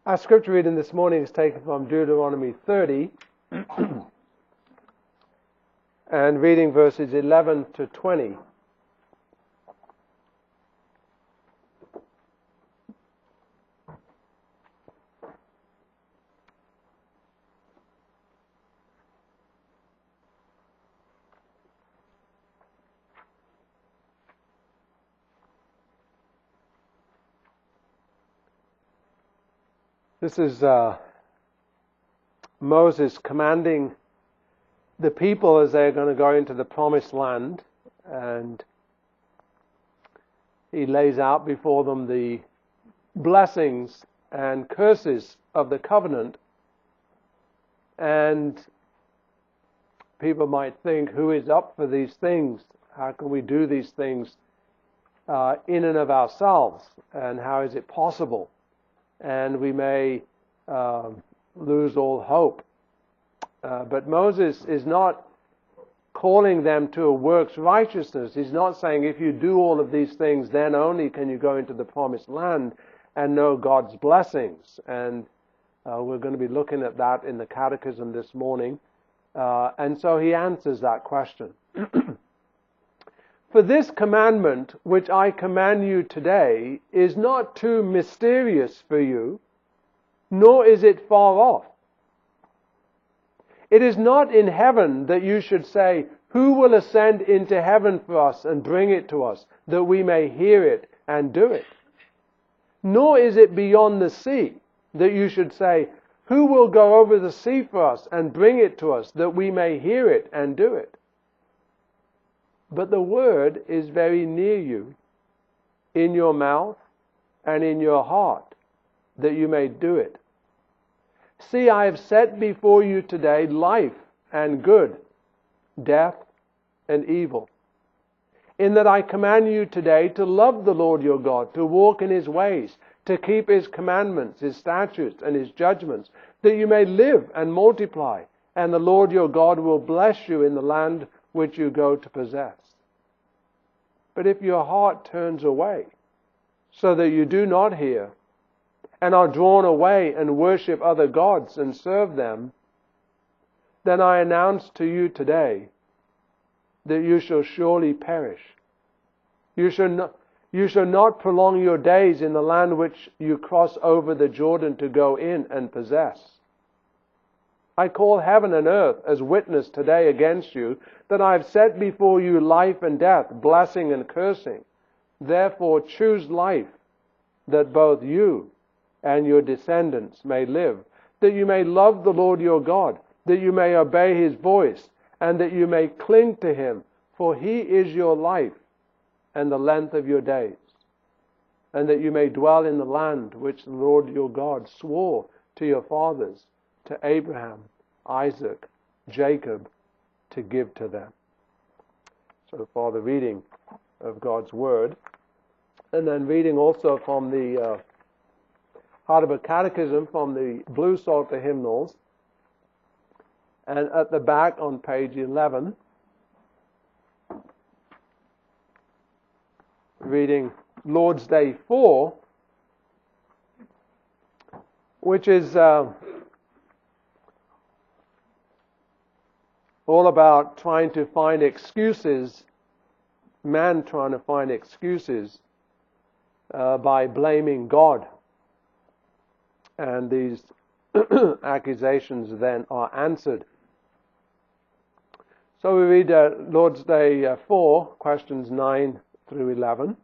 Our scripture reading this morning is taken from Deuteronomy 30 and reading verses 11 to 20. This is Moses commanding the people as they're going to go into the promised land, and he lays out before them the blessings and curses of the covenant. And people might think, who is up for these things? How can we do these things in and of ourselves? And how is it possible? And we may lose all hope. But Moses is not calling them to a works righteousness. He's not saying if you do all of these things, then only can you go into the promised land and know God's blessings. And we're going to be looking at that in the Catechism this morning. And so he answers that question. For this commandment which I command you today is not too mysterious for you, nor is it far off. It is not in heaven that you should say, who will ascend into heaven for us and bring it to us, that we may hear it and do it? Nor is it beyond the sea that you should say, who will go over the sea for us and bring it to us, that we may hear it and do it? But the word is very near you, in your mouth and in your heart, that you may do it. See, I have set before you today life and good, death and evil. In that I command you today to love the Lord your God, to walk in his ways, to keep his commandments, his statutes and his judgments, that you may live and multiply, and the Lord your God will bless you in the land which you go to possess. But if your heart turns away, so that you do not hear, and are drawn away and worship other gods and serve them, then I announce to you today that you shall surely perish. You shall not prolong your days in the land which you cross over the Jordan to go in and possess. I call heaven and earth as witness today against you, that I have set before you life and death, blessing and cursing. Therefore choose life, that both you and your descendants may live, that you may love the Lord your God, that you may obey his voice, and that you may cling to him, for he is your life and the length of your days, and that you may dwell in the land which the Lord your God swore to your fathers, to Abraham, Isaac, Jacob, to give to them. So for the reading of God's Word, and then reading also from the Heidelberg Catechism, from the Blue Psalter hymnals, and at the back on page 11, reading Lord's Day 4, which is all about trying to find excuses, man trying to find excuses by blaming God. And these accusations then are answered. So we read Lord's Day 4, questions 9 through 11.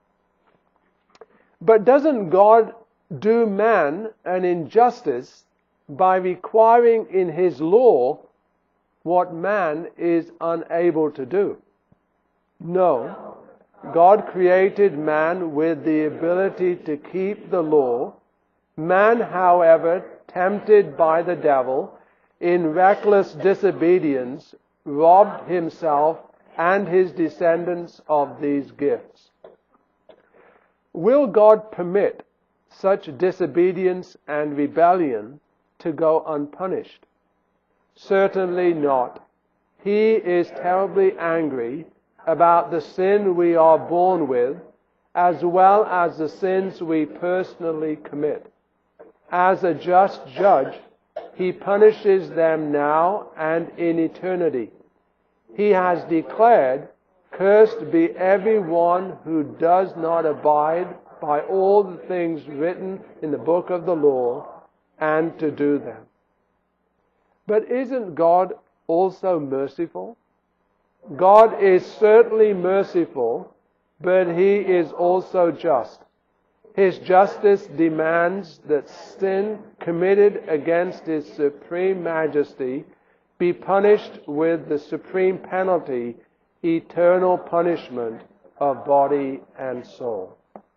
But doesn't God do man an injustice by requiring in his law what man is unable to do? No. God created man with the ability to keep the law. Man, however, tempted by the devil, in reckless disobedience, robbed himself and his descendants of these gifts. Will God permit such disobedience and rebellion to go unpunished? Certainly not. He is terribly angry about the sin we are born with, as well as the sins we personally commit. as a just judge, he punishes them now and in eternity. He has declared, "Cursed be every one who does not abide by all the things written in the book of the law and to do them." But isn't God also merciful? God is certainly merciful, but He is also just. His justice demands that sin committed against His supreme majesty be punished with the supreme penalty, eternal punishment of body and soul.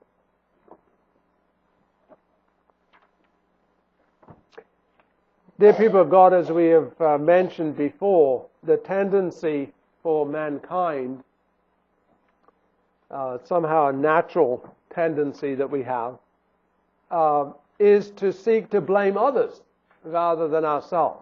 Dear people of God, as we have mentioned before, the tendency for mankind, somehow a natural tendency that we have, is to seek to blame others rather than ourselves.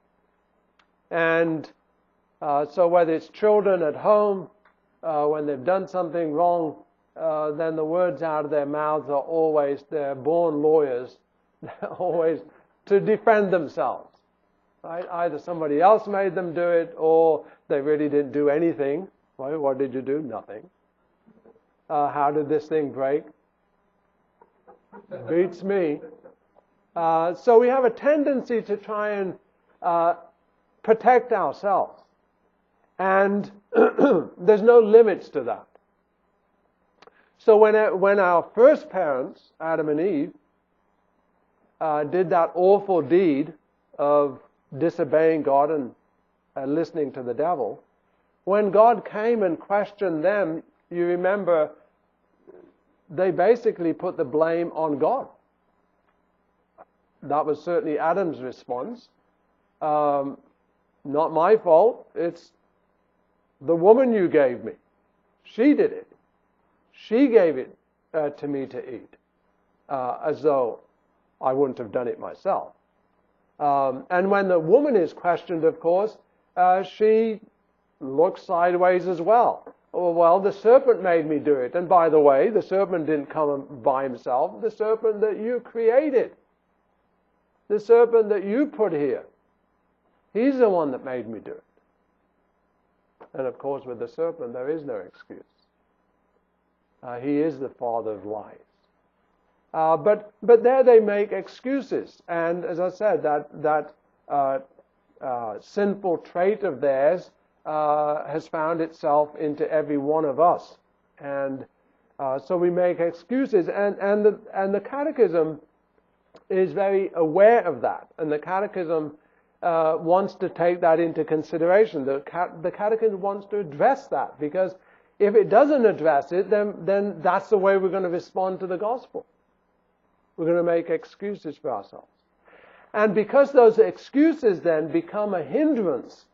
And so whether it's children at home, when they've done something wrong, then the words out of their mouths are always, they're born lawyers, always to defend themselves. Right? Either somebody else made them do it, or they really didn't do anything. Right? What did you do? Nothing. How did this thing break? Beats me. So we have a tendency to try and protect ourselves. And there's no limits to that. So when our first parents, Adam and Eve, did that awful deed of disobeying God and listening to the devil, when God came and questioned them, you remember, they basically put the blame on God. That was certainly Adam's response. Not my fault. It's the woman you gave me. She did it. She gave it to me to eat, as though I wouldn't have done it myself. And when the woman is questioned, of course, she looks sideways as well. Oh, well, the serpent made me do it. And by the way, the serpent didn't come by himself. The serpent that you created. The serpent that you put here. He's the one that made me do it. And of course, with the serpent, there is no excuse. He is the father of lies. But there they make excuses. And as I said, that sinful trait of theirs has found itself into every one of us. And so we make excuses. And the Catechism is very aware of that. And the Catechism wants to take that into consideration. The Catechism wants to address that, because if it doesn't address it, then that's the way we're going to respond to the gospel. We're going to make excuses for ourselves. And because those excuses then become a hindrance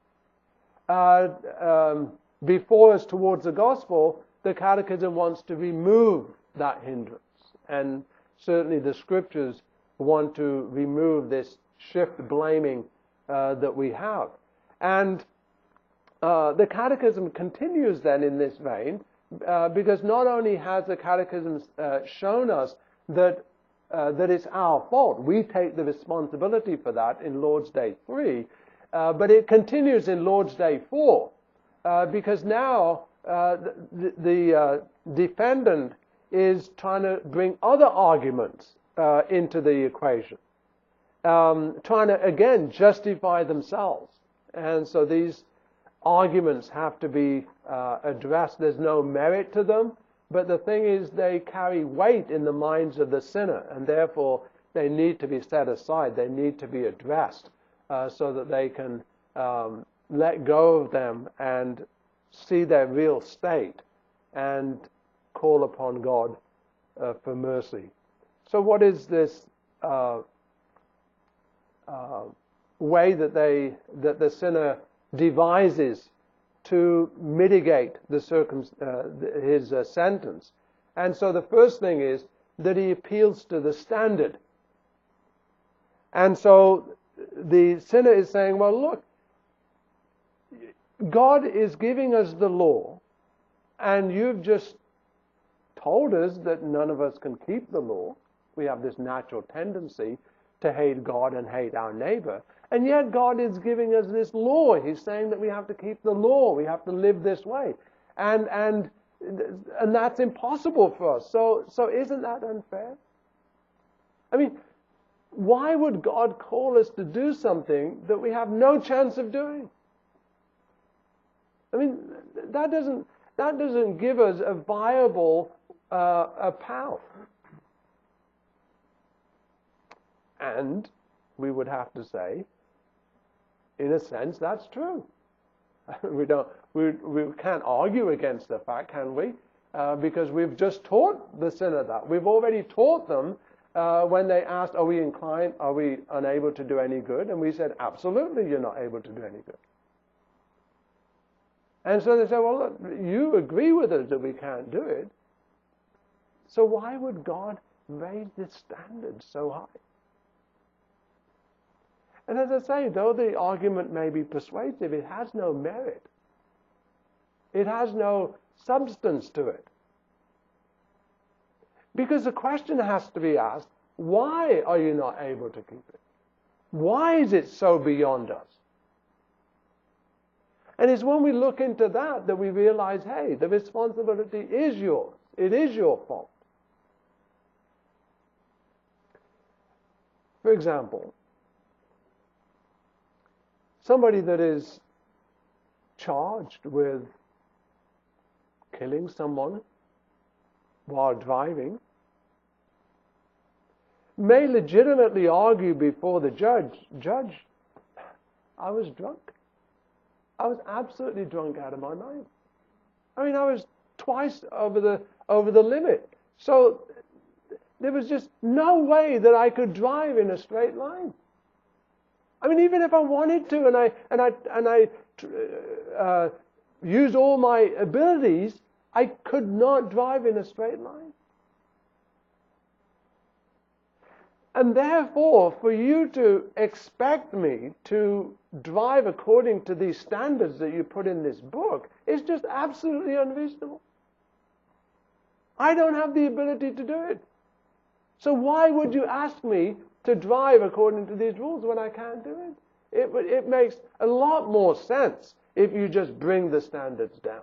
before us towards the gospel, the Catechism wants to remove that hindrance. And certainly the Scriptures want to remove this shift blaming that we have. And the Catechism continues then in this vein, because not only has the Catechism shown us that it's our fault, we take the responsibility for that in Lord's Day 3, but it continues in Lord's Day 4, because now the defendant is trying to bring other arguments into the equation, trying to, again, justify themselves. And so these arguments have to be addressed. There's no merit to them, but the thing is they carry weight in the minds of the sinner, and therefore they need to be set aside. They need to be addressed so that they can let go of them and see their real state and call upon God for mercy. So what is this way that the sinner devises to mitigate his sentence? And so the first thing is that he appeals to the standard. And so the sinner is saying, well, look, God is giving us the law, and you've just told us that none of us can keep the law. We have this natural tendency to hate God and hate our neighbor. And yet God is giving us this law. He's saying that we have to keep the law. We have to live this way. And that's impossible for us. So isn't that unfair? I mean, why would God call us to do something that we have no chance of doing? I mean, that doesn't give us a viable path. And we would have to say, in a sense, that's true. We can't argue against the fact, can we? Because we've just taught the sinner that. We've already taught them when they asked, are we inclined, are we unable to do any good? And we said, absolutely, you're not able to do any good. And so they said, well, look, you agree with us that we can't do it. So why would God raise the standard so high? And as I say, though the argument may be persuasive, it has no merit. It has no substance to it. Because the question has to be asked, why are you not able to keep it? Why is it so beyond us? And it's when we look into that we realize, hey, the responsibility is yours. It is your fault. For example, somebody that is charged with killing someone while driving may legitimately argue before the judge, I was drunk. I was absolutely drunk out of my mind. I mean, I was twice over the limit. So there was just no way that I could drive in a straight line. I mean, even if I wanted to, and I used all my abilities, I could not drive in a straight line. And therefore, for you to expect me to drive according to these standards that you put in this book is just absolutely unreasonable. I don't have the ability to do it. So why would you ask me to drive according to these rules when I can't do it? It makes a lot more sense if you just bring the standards down.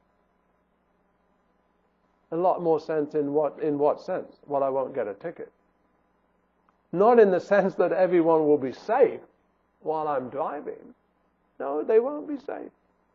A lot more sense in what sense? Well, I won't get a ticket. Not in the sense that everyone will be safe while I'm driving. No, they won't be safe.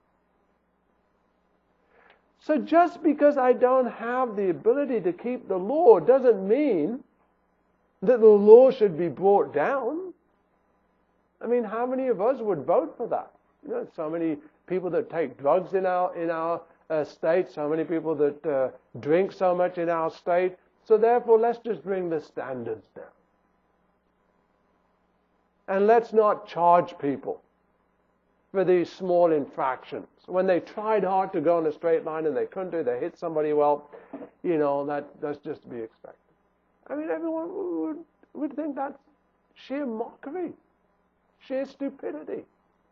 So just because I don't have the ability to keep the law doesn't mean that the law should be brought down. I mean, how many of us would vote for that? You know, so many people that take drugs in our state, so many people that drink so much in our state. So therefore, let's just bring the standards down. And let's not charge people for these small infractions. When they tried hard to go in a straight line and they couldn't do it, they hit somebody, well, you know, that's just to be expected. I mean, everyone would think that's sheer mockery, sheer stupidity.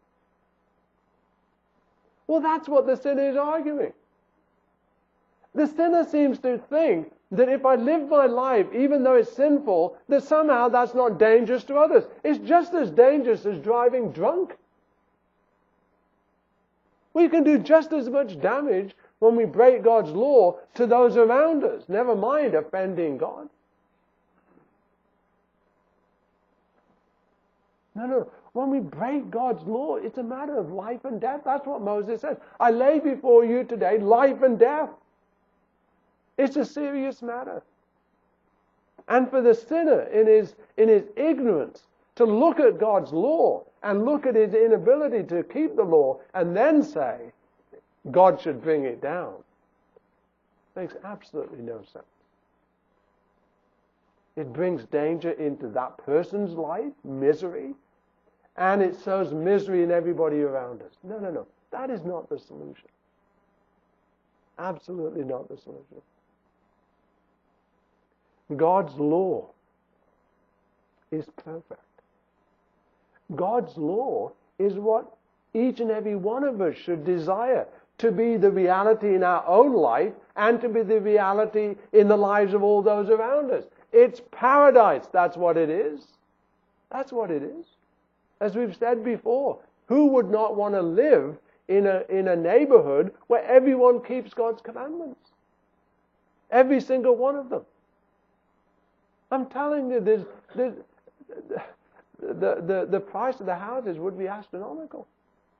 Well, that's what the sinner is arguing. The sinner seems to think that if I live my life, even though it's sinful, that somehow that's not dangerous to others. It's just as dangerous as driving drunk. We can do just as much damage when we break God's law to those around us, never mind offending God. No. When we break God's law, it's a matter of life and death. That's what Moses said. I lay before you today life and death. It's a serious matter. And for the sinner in his ignorance to look at God's law and look at his inability to keep the law and then say God should bring it down makes absolutely no sense. It brings danger into that person's life, misery, and it sows misery in everybody around us. No. That is not the solution. Absolutely not the solution. God's law is perfect. God's law is what each and every one of us should desire to be the reality in our own life and to be the reality in the lives of all those around us. It's paradise, that's what it is. That's what it is. As we've said before, who would not want to live in a neighborhood where everyone keeps God's commandments? Every single one of them. I'm telling you, the price of the houses would be astronomical.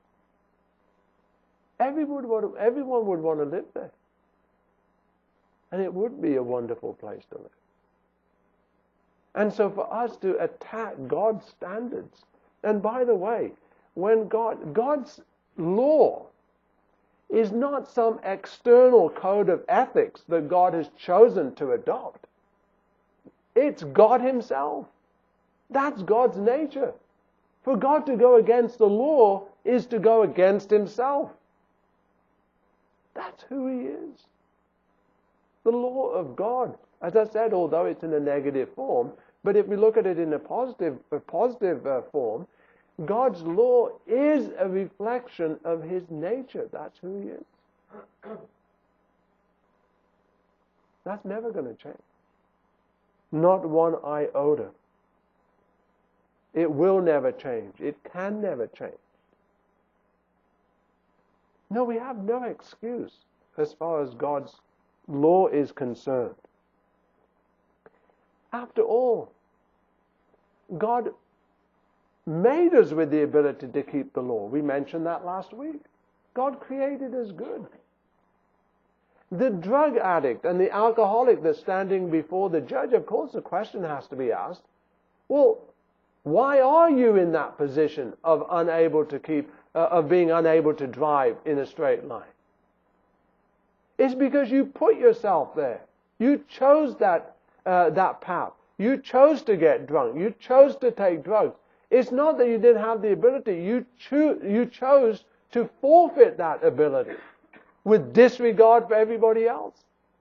Everyone would want to live there. And it would be a wonderful place to live. And so for us to attack God's standards, and by the way, when God's law is not some external code of ethics that God has chosen to adopt. It's God Himself. That's God's nature. For God to go against the law is to go against Himself. That's who He is. The law of God, as I said, although it's in a negative form, but if we look at it in a positive form, God's law is a reflection of His nature. That's who He is. That's never going to change. Not one iota. It will never change. It can never change. No, we have no excuse as far as God's law is concerned. After all, God made us with the ability to keep the law. We mentioned that last week. God created us good. The drug addict and the alcoholic that's standing before the judge, of course the question has to be asked, well, why are you in that position of being unable to drive in a straight line? It's because you put yourself there. You chose that path. You chose to get drunk. You chose to take drugs. It's not that you didn't have the ability. You chose to forfeit that ability with disregard for everybody else.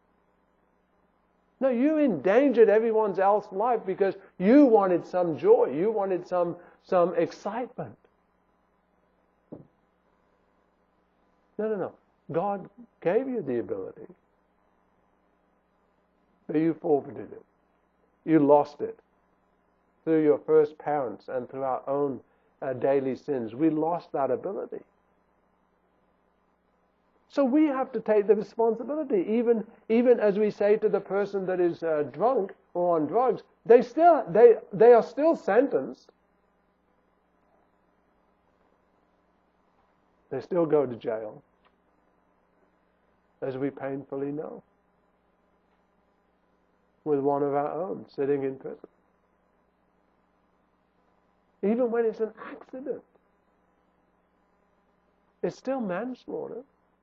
No, you endangered everyone else's life because you wanted some joy. You wanted some excitement. No. God gave you the ability, but you forfeited it. You lost it through your first parents and through our own daily sins. We lost that ability. So we have to take the responsibility. Even as we say to the person that is drunk or on drugs, they are still sentenced. They still go to jail, as we painfully know, with one of our own sitting in prison. Even when it's an accident, it's still manslaughter.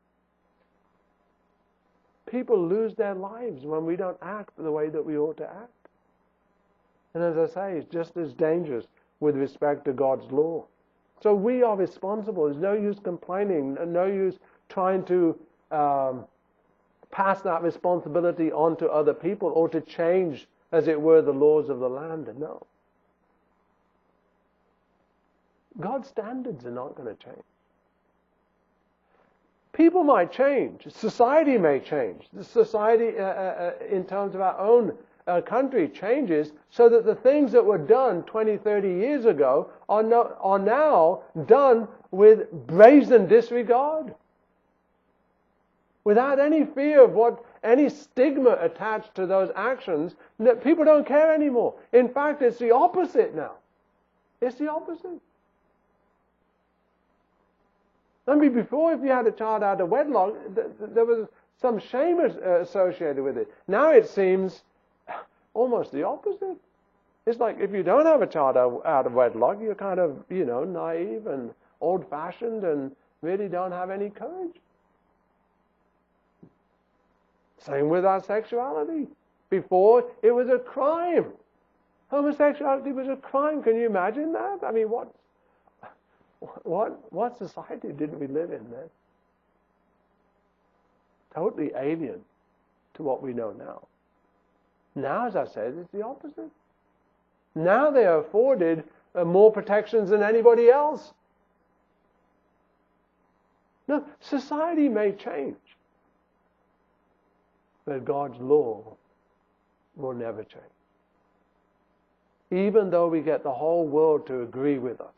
People lose their lives when we don't act the way that we ought to act. And as I say, it's just as dangerous with respect to God's law. So we are responsible. There's no use complaining, no use trying to pass that responsibility on to other people or to change, as it were, the laws of the land. No. God's standards are not going to change. People might change. Society may change. The society, in terms of our own country, changes so that the things that were done 20, 30 years ago are now done with brazen disregard. Without any fear of any stigma attached to those actions, that people don't care anymore. In fact, it's the opposite now. It's the opposite. I mean, before, if you had a child out of wedlock, there was some shame associated with it. Now it seems almost the opposite. It's like if you don't have a child out of wedlock, you're kind of, naive and old-fashioned and really don't have any courage. Same with our sexuality. Before, it was a crime. Homosexuality was a crime. Can you imagine that? I mean, what society did we live in then? Totally alien to what we know now. Now, as I said, it's the opposite. Now they are afforded more protections than anybody else. No, society may change, but God's law will never change. even though we get the whole world to agree with us,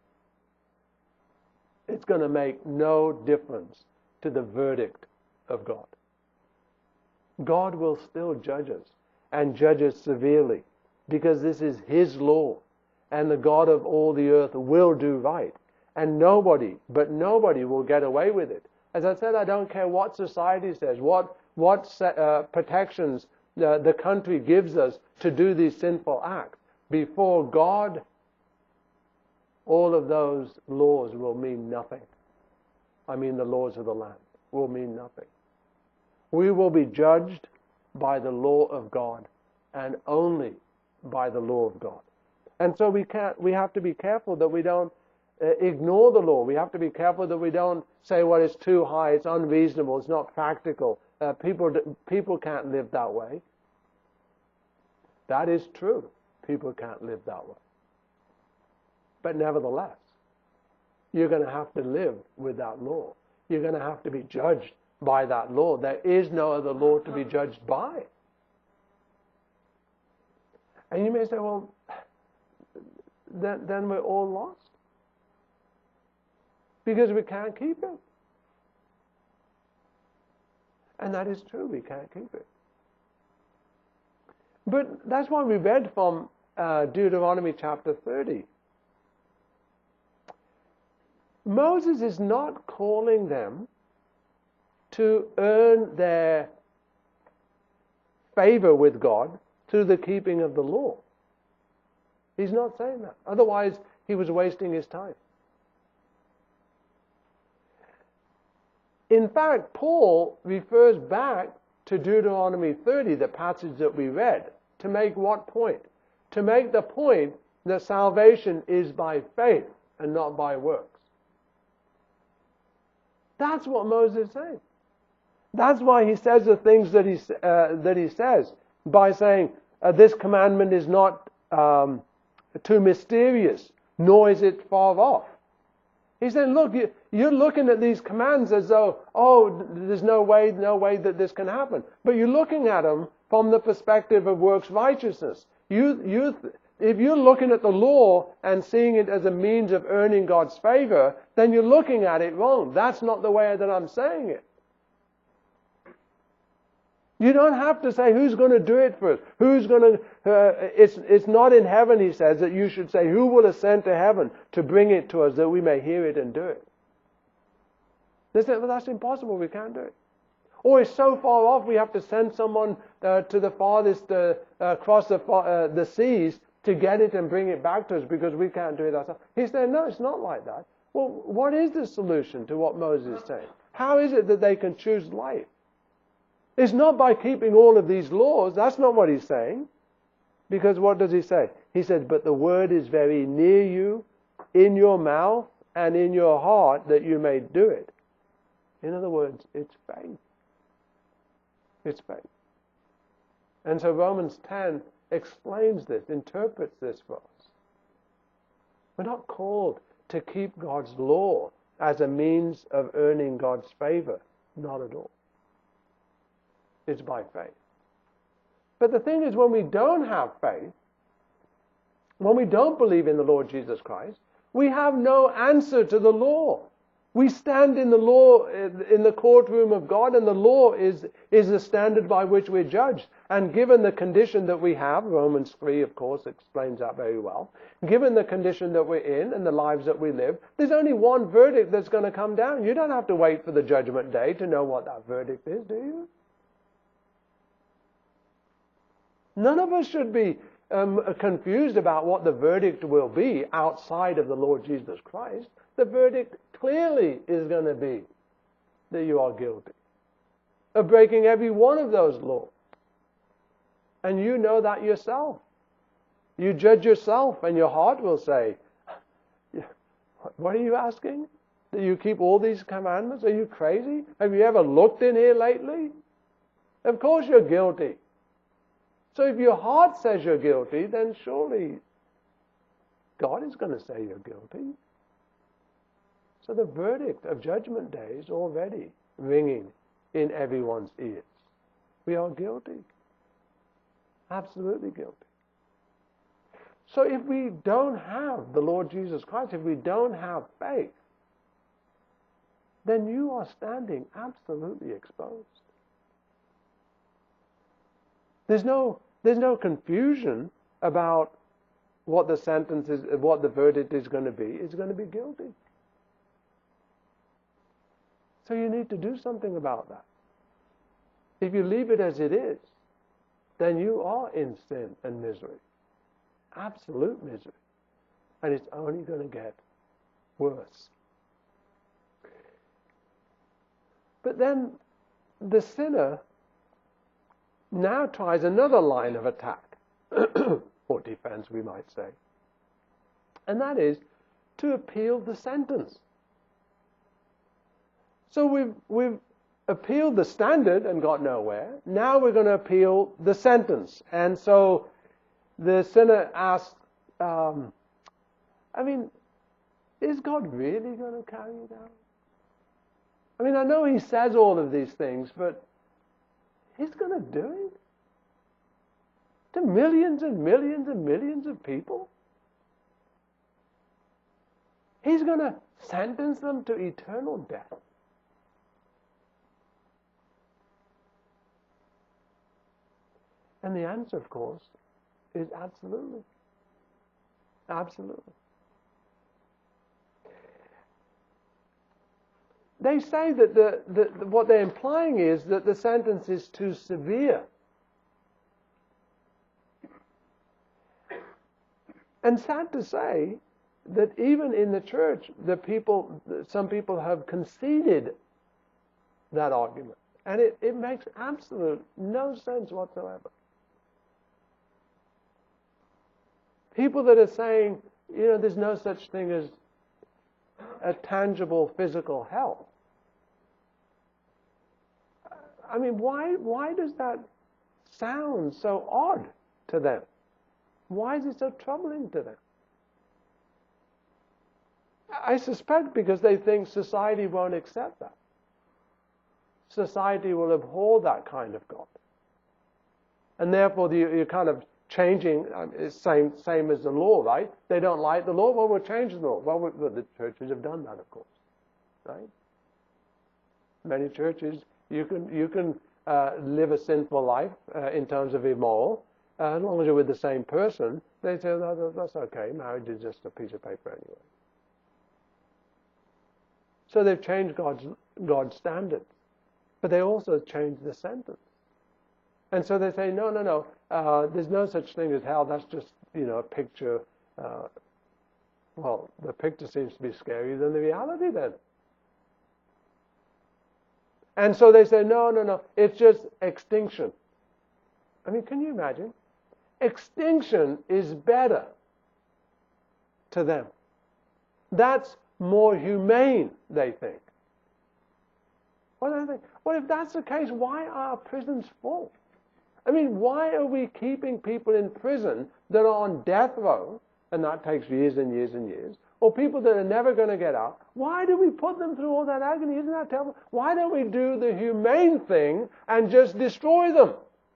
it's going to make no difference to the verdict of God. God will still judge us, and judge us severely, because this is His law, and the God of all the earth will do right, and nobody will get away with it. As I said, I don't care what society says, what protections the country gives us to do these sinful acts. Before God, all of those laws will mean nothing. I mean, the laws of the land will mean nothing. We will be judged by the law of God, and only by the law of God. And so we have to be careful that we don't ignore the law. We have to be careful that we don't say, well, it's too high, it's unreasonable, it's not practical. People can't live that way. That is true. People can't live that way. But nevertheless, you're going to have to live with that law. You're going to have to be judged by that law. There is no other law to be judged by. And you may say, well, then we're all lost. Because we can't keep it. And that is true, we can't keep it. But that's why we read from Deuteronomy chapter 30. Moses is not calling them to earn their favor with God through the keeping of the law. He's not saying that. Otherwise, he was wasting his time. In fact, Paul refers back to Deuteronomy 30, the passage that we read, to make what point? To make the point that salvation is by faith and not by works. That's what Moses is saying. That's why he says the things that he says, by saying this commandment is not too mysterious, nor is it far off. He said, look, you're looking at these commands as though, oh, there's no way that this can happen. But you're looking at them from the perspective of works righteousness. If you're looking at the law and seeing it as a means of earning God's favor, then you're looking at it wrong. That's not the way that I'm saying it. You don't have to say who's going to do it first. Who's going to? It's not in heaven, he says, that you should say, who will ascend to heaven to bring it to us that we may hear it and do it. They say, well, that's impossible. We can't do it. Or it's so far off, we have to send someone to the farthest across the seas to get it and bring it back to us because we can't do it ourselves. He said, no, it's not like that. Well, what is the solution to what Moses is saying? How is it that they can choose life? It's not by keeping all of these laws. That's not what he's saying. Because what does he say? He says, but the word is very near you, in your mouth and in your heart, that you may do it. In other words, it's faith. It's faith. And so Romans 10 explains this, interprets this for us. We're not called to keep God's law as a means of earning God's favor. Not at all. It's by faith. But the thing is, when we don't have faith, when we don't believe in the Lord Jesus Christ, we have no answer to the law. We stand in the law, in the courtroom of God, and the law is the standard by which we're judged. And given the condition that we have, Romans 3, of course, explains that very well. Given the condition that we're in and the lives that we live, there's only one verdict that's going to come down. You don't have to wait for the judgment day to know what that verdict is, do you? None of us should be confused about what the verdict will be outside of the Lord Jesus Christ. The verdict clearly is going to be that you are guilty of breaking every one of those laws. And you know that yourself. You judge yourself, and your heart will say, what are you asking? That you keep all these commandments? Are you crazy? Have you ever looked in here lately? Of course you're guilty. So if your heart says you're guilty, then surely God is going to say you're guilty. So the verdict of Judgment Day is already ringing in everyone's ears. We are guilty. Absolutely guilty. So if we don't have the Lord Jesus Christ, if we don't have faith, then you are standing absolutely exposed. There's no confusion about what the sentence is, what the verdict is going to be. It's going to be guilty. So you need to do something about that. If you leave it as it is, then you are in sin and misery. Absolute misery. And it's only going to get worse. But then the sinner now tries another line of attack, or defense we might say. And that is to appeal the sentence. So we've appealed the standard and got nowhere. Now we're going to appeal the sentence. And so the sinner asks, is God really going to carry you down? I know he says all of these things, but he's going to do it? To millions and millions and millions of people? He's going to sentence them to eternal death? And the answer, of course, is absolutely. Absolutely. They say that what they're implying is that the sentence is too severe. And sad to say that even in the church, some people have conceded that argument. And it makes absolute no sense whatsoever. People that are saying, there's no such thing as a tangible physical hell. Why does that sound so odd to them? Why is it so troubling to them? I suspect because they think society won't accept that. Society will abhor that kind of God. And therefore you're kind of changing, same as the law, right? They don't like the law, well, we'll change the law. Well, the churches have done that, of course, right? Many churches, you can live a sinful life in terms of immoral, as long as you're with the same person. They say, no, that's okay, marriage is just a piece of paper anyway. So they've changed God's standards, but they also changed the sentence. And so they say, no, there's no such thing as hell. That's just, a picture. The picture seems to be scarier than the reality then. And so they say, no, it's just extinction. Can you imagine? Extinction is better to them. That's more humane, they think. Well, if that's the case, why are prisons full? Why are we keeping people in prison that are on death row, and that takes years and years and years, or people that are never going to get out? Why do we put them through all that agony? Isn't that terrible? Why don't we do the humane thing and just destroy them?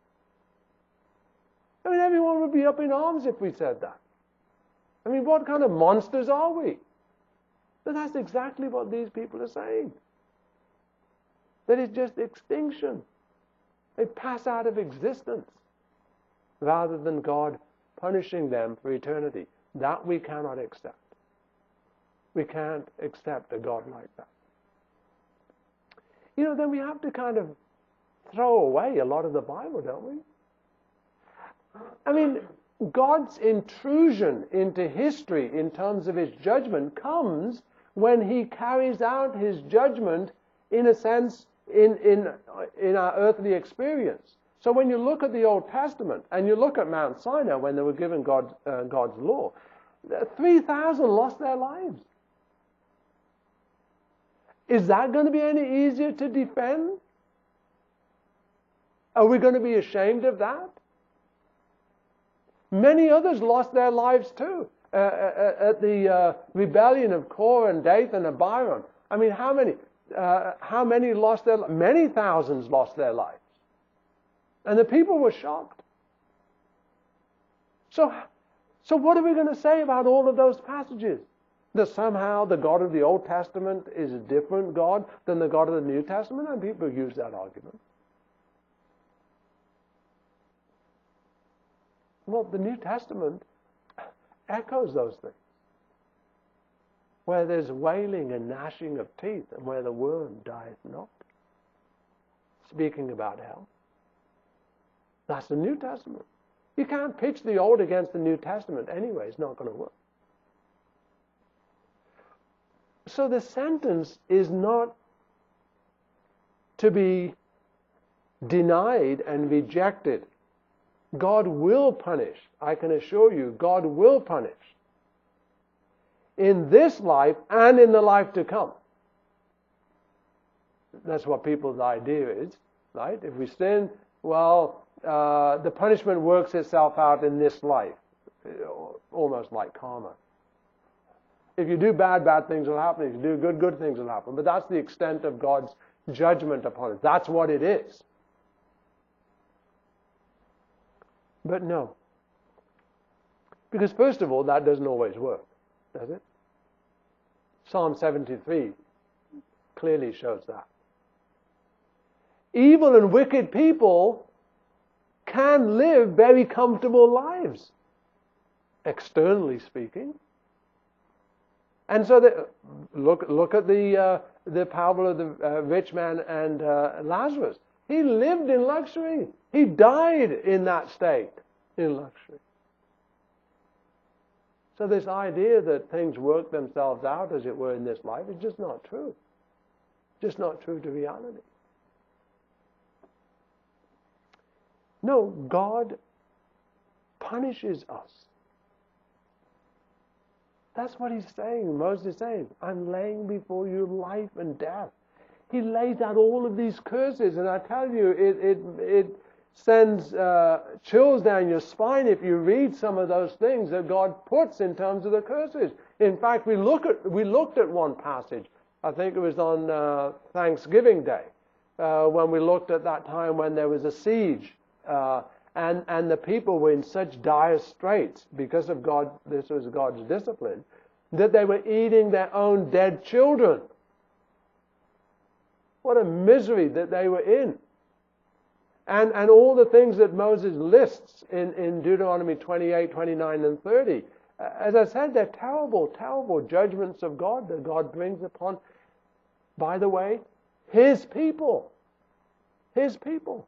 Everyone would be up in arms if we said that. What kind of monsters are we? But that's exactly what these people are saying. That it's just extinction. They pass out of existence rather than God punishing them for eternity. That we cannot accept. We can't accept a God like that. Then we have to kind of throw away a lot of the Bible, don't we? God's intrusion into history in terms of his judgment comes when he carries out his judgment, in a sense, in our earthly experience. So when you look at the Old Testament and you look at Mount Sinai when they were given God's law, 3,000 lost their lives. Is that going to be any easier to defend? Are we going to be ashamed of that? Many others lost their lives too at the rebellion of Korah and Dathan and Abiram. How many lost their lives? Many thousands lost their lives. And the people were shocked. So So what are we going to say about all of those passages? That somehow the God of the Old Testament is a different God than the God of the New Testament? And people use that argument. Well, the New Testament echoes those things. Where there's wailing and gnashing of teeth, and where the worm dieth not. Speaking about hell. That's the New Testament. You can't pitch the Old against the New Testament anyway. It's not going to work. So the sentence is not to be denied and rejected. God will punish. I can assure you, God will punish. In this life and in the life to come. That's what people's idea is, right? If we sin, well, the punishment works itself out in this life. Almost like karma. If you do bad things will happen. If you do good things will happen. But that's the extent of God's judgment upon it. That's what it is. But no. Because first of all, that doesn't always work, does it? Psalm 73 clearly shows that. Evil and wicked people can live very comfortable lives, externally speaking. And so look at the parable of the rich man and Lazarus. He lived in luxury. He died in that state, in luxury. So this idea that things work themselves out, as it were, in this life is just not true. Just not true to reality. No, God punishes us. That's what he's saying. Moses is saying, I'm laying before you life and death. He lays out all of these curses, and I tell you, it sends chills down your spine if you read some of those things that God puts in terms of the curses. In fact, we looked at one passage. I think it was on Thanksgiving Day when we looked at that time when there was a siege and the people were in such dire straits because of God. This was God's discipline, that they were eating their own dead children. What a misery that they were in. And all the things that Moses lists in Deuteronomy 28, 29, and 30. As I said, they're terrible, terrible judgments of God that God brings upon, by the way, His people. His people.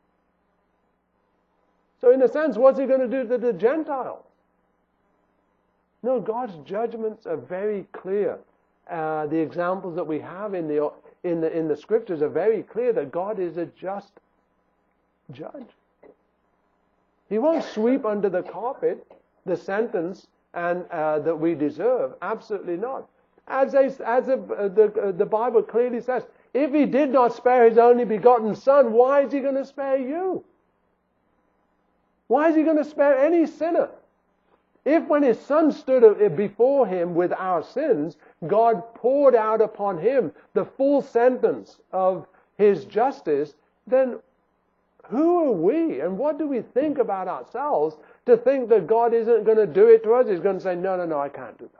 So in a sense, what's He going to do to the Gentiles? No, God's judgments are very clear. The examples that we have in the Scriptures are very clear that God is a just judge. He won't sweep under the carpet the sentence and that we deserve. Absolutely not. As the Bible clearly says, if He did not spare His only begotten Son, why is He going to spare you? Why is He going to spare any sinner? If when His Son stood before Him with our sins, God poured out upon Him the full sentence of His justice, then who are we and what do we think about ourselves to think that God isn't going to do it to us? He's going to say, no, I can't do that.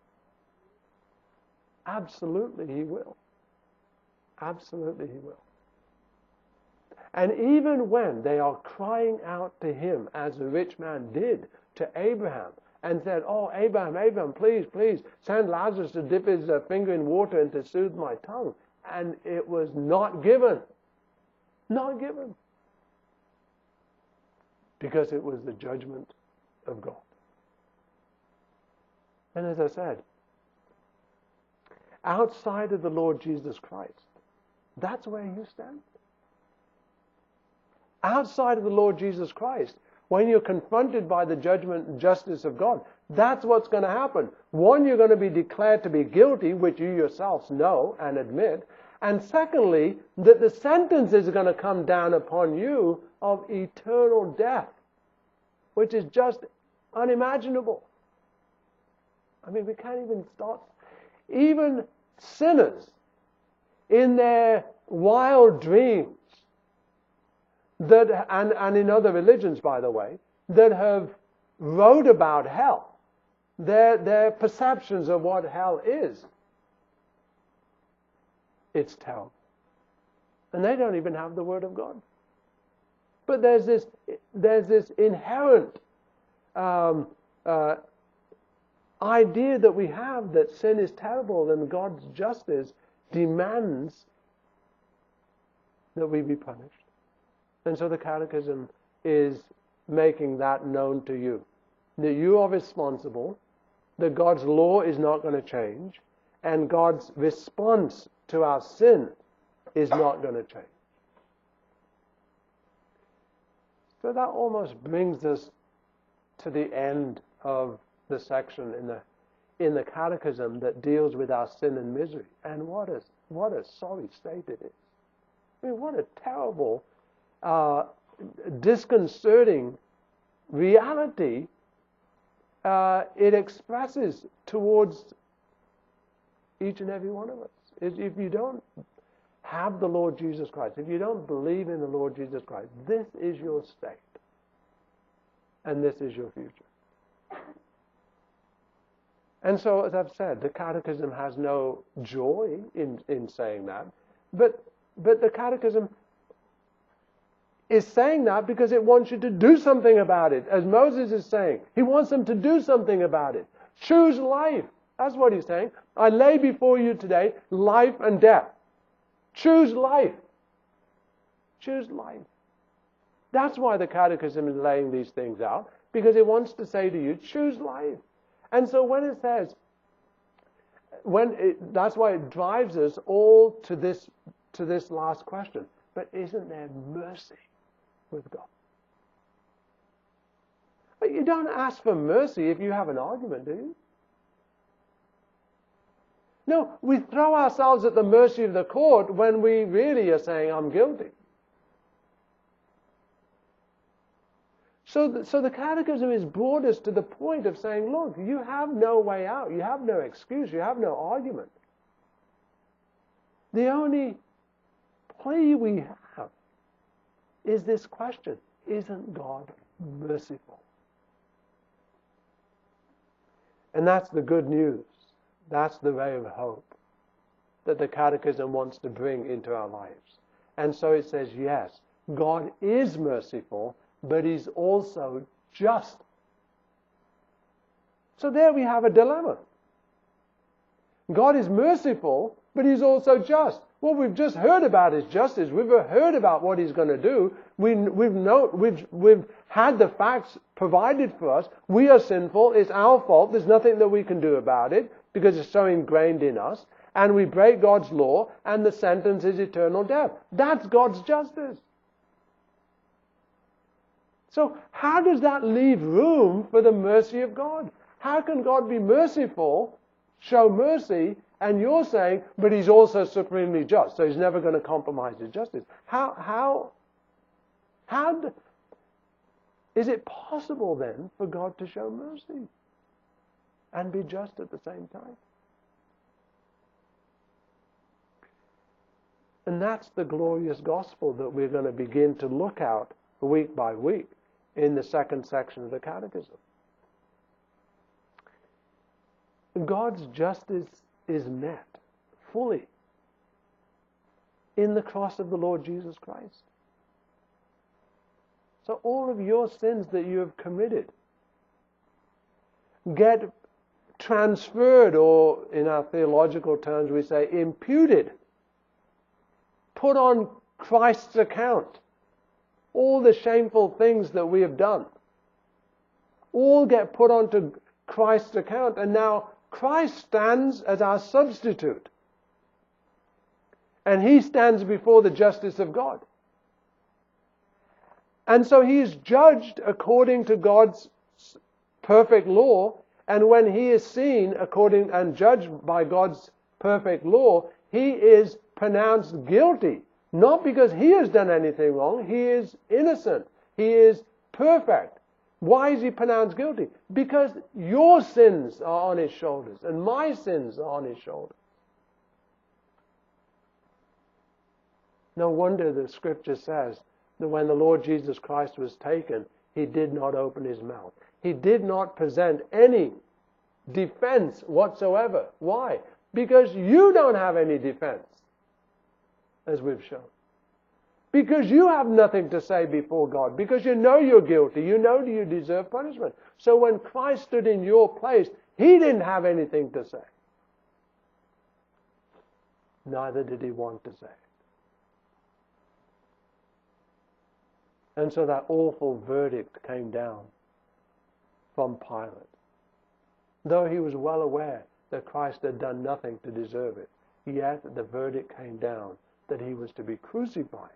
Absolutely He will. Absolutely He will. And even when they are crying out to Him, as the rich man did to Abraham, and said, oh, Abraham, please, send Lazarus to dip his finger in water and to soothe my tongue. And it was not given. Not given. Because it was the judgment of God. And as I said, outside of the Lord Jesus Christ, that's where you stand. Outside of the Lord Jesus Christ, when you're confronted by the judgment and justice of God, that's what's going to happen. One, you're going to be declared to be guilty, which you yourselves know and admit. And secondly, that the sentence is going to come down upon you of eternal death, which is just unimaginable. I mean, we can't even start. Even sinners, in their wild dreams, that and in other religions, by the way, that have wrote about hell, their perceptions of what hell is, it's terrible. And they don't even have the Word of God. But there's this inherent idea that we have that sin is terrible and God's justice demands that we be punished. And so the Catechism is making that known to you. That you are responsible, that God's law is not going to change, and God's response to our sin is not going to change. So that almost brings us to the end of the section in the Catechism that deals with our sin and misery. And what a sorry state it is. I mean, what a terrible, disconcerting reality it expresses towards each and every one of us. If you don't have the Lord Jesus Christ, if you don't believe in the Lord Jesus Christ, this is your state. And this is your future. And so, as I've said, the Catechism has no joy in saying that. But the Catechism is saying that because it wants you to do something about it. As Moses is saying, he wants them to do something about it. Choose life. That's what he's saying. I lay before you today life and death. Choose life. Choose life. That's why the Catechism is laying these things out, because it wants to say to you, choose life. And so when it says, that's why it drives us all to this last question. But isn't there mercy with God? But you don't ask for mercy if you have an argument, do you? No, we throw ourselves at the mercy of the court when we really are saying, I'm guilty. So the Catechism has brought us to the point of saying, look, you have no way out. You have no excuse. You have no argument. The only plea we have is this question: isn't God merciful? And that's the good news. That's the ray of hope that the Catechism wants to bring into our lives. And so it says, yes, God is merciful, but He's also just. So there we have a dilemma. God is merciful, but He's also just. Well, we've just heard about His justice. We've heard about what He's going to do. We've had the facts provided for us. We are sinful. It's our fault. There's nothing that we can do about it because it's so ingrained in us. And we break God's law, and the sentence is eternal death. That's God's justice. So how does that leave room for the mercy of God? How can God be merciful, show mercy, and you're saying, but He's also supremely just, so He's never going to compromise His justice? How is it possible then for God to show mercy and be just at the same time? And that's the glorious gospel that we're going to begin to look at week by week in the second section of the Catechism. God's justice is met fully in the cross of the Lord Jesus Christ. So all of your sins that you have committed get transferred, or in our theological terms we say imputed, put on Christ's account. All the shameful things that we have done all get put onto Christ's account, and now Christ stands as our substitute. And He stands before the justice of God. And so He is judged according to God's perfect law, and when He is seen according and judged by God's perfect law, He is pronounced guilty. Not because He has done anything wrong. He is innocent. He is perfect. Why is He pronounced guilty? Because your sins are on His shoulders, and my sins are on His shoulders. No wonder the Scripture says that when the Lord Jesus Christ was taken, He did not open His mouth. He did not present any defense whatsoever. Why? Because you don't have any defense, as we've shown. Because you have nothing to say before God. Because you know you're guilty. You know you deserve punishment. So when Christ stood in your place, He didn't have anything to say. Neither did He want to say it. And so that awful verdict came down from Pilate. Though he was well aware that Christ had done nothing to deserve it, yet the verdict came down that He was to be crucified.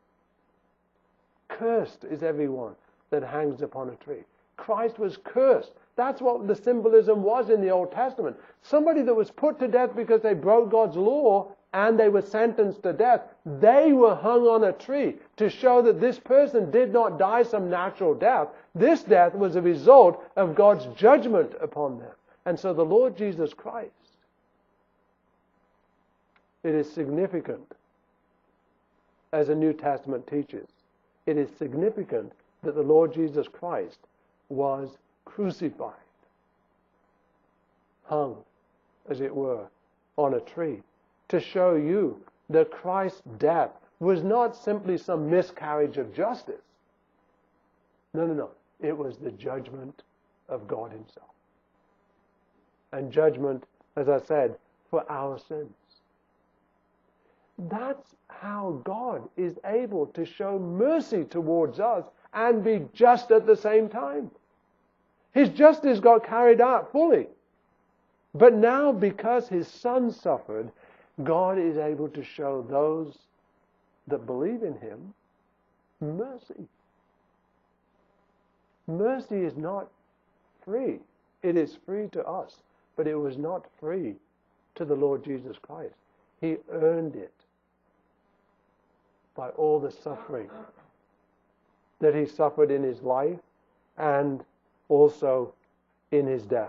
Cursed is everyone that hangs upon a tree. Christ was cursed. That's what the symbolism was in the Old Testament. Somebody that was put to death because they broke God's law and they were sentenced to death. They were hung on a tree to show that this person did not die some natural death. This death was a result of God's judgment upon them. And so the Lord Jesus Christ, it is significant, as the New Testament teaches, it is significant that the Lord Jesus Christ was crucified, hung, as it were, on a tree, to show you that Christ's death was not simply some miscarriage of justice. No. It was the judgment of God Himself. And judgment, as I said, for our sins. That's how God is able to show mercy towards us and be just at the same time. His justice got carried out fully. But now, because His Son suffered, God is able to show those that believe in Him mercy. Mercy is not free. It is free to us, but it was not free to the Lord Jesus Christ. He earned it by all the suffering that He suffered in His life and also in His death.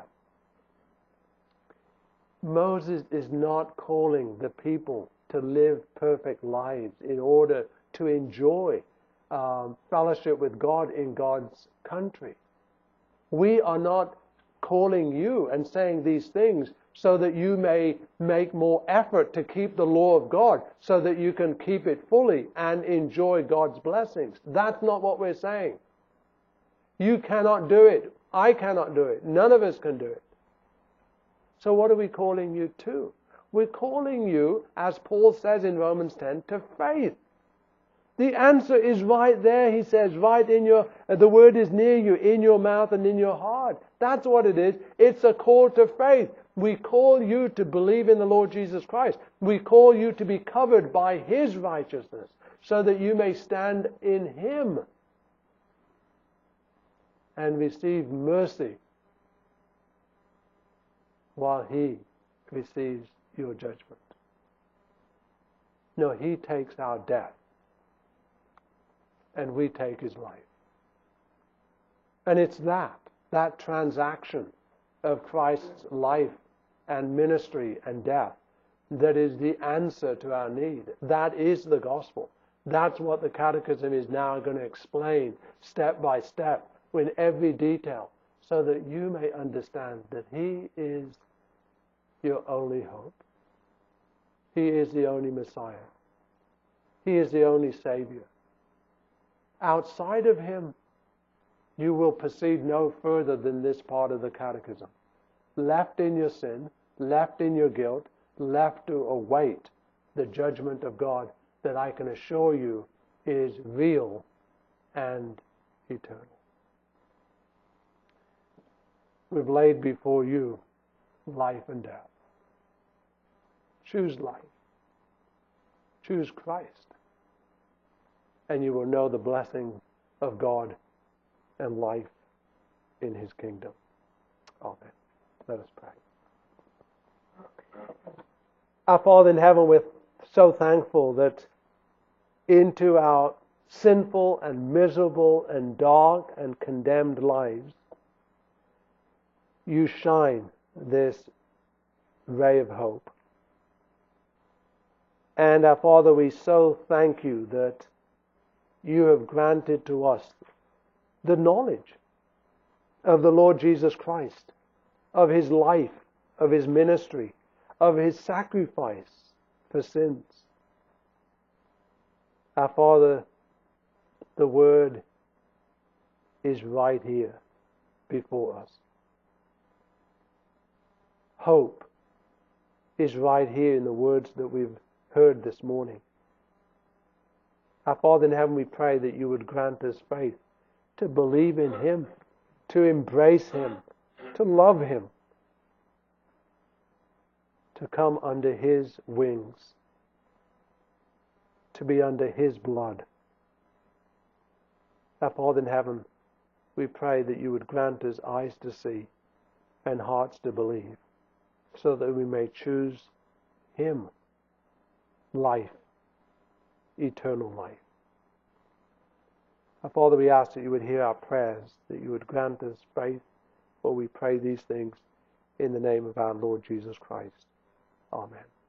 Moses is not calling the people to live perfect lives in order to enjoy fellowship with God in God's country. We are not calling you and saying these things so that you may make more effort to keep the law of God so that you can keep it fully and enjoy God's blessings. That's not what we're saying. You cannot do it. I cannot do it. None of us can do it. So what are we calling you to? We're calling you, as Paul says in Romans 10, to faith. The answer is right there, he says, right in your, the word is near you, in your mouth and in your heart. That's what it is. It's a call to faith. We call you to believe in the Lord Jesus Christ. We call you to be covered by His righteousness so that you may stand in Him and receive mercy while He receives your judgment. No, He takes our death and we take His life. And it's that transaction of Christ's life and ministry and death that is the answer to our need. That is the gospel. That's what the Catechism is now going to explain step by step in every detail so that you may understand that He is your only hope. He is the only Messiah. He is the only Savior. Outside of Him, you will proceed no further than this part of the Catechism. Left in your sin, left in your guilt, left to await the judgment of God that I can assure you is real and eternal. We've laid before you life and death. Choose life. Choose Christ. And you will know the blessing of God and life in His kingdom. Amen. Let us pray. Our Father in heaven, we're so thankful that into our sinful and miserable and dark and condemned lives, you shine this ray of hope. And our Father, we so thank you that you have granted to us the knowledge of the Lord Jesus Christ, of His life, of His ministry, of His sacrifice for sins. Our Father, the Word is right here before us. Hope is right here in the words that we've heard this morning. Our Father in heaven, we pray that you would grant us faith to believe in Him, to embrace Him, to love Him, to come under His wings, to be under His blood. Our Father in heaven, we pray that you would grant us eyes to see and hearts to believe, so that we may choose Him, life, eternal life. Our Father, we ask that you would hear our prayers, that you would grant us faith, for we pray these things in the name of our Lord Jesus Christ. Amen.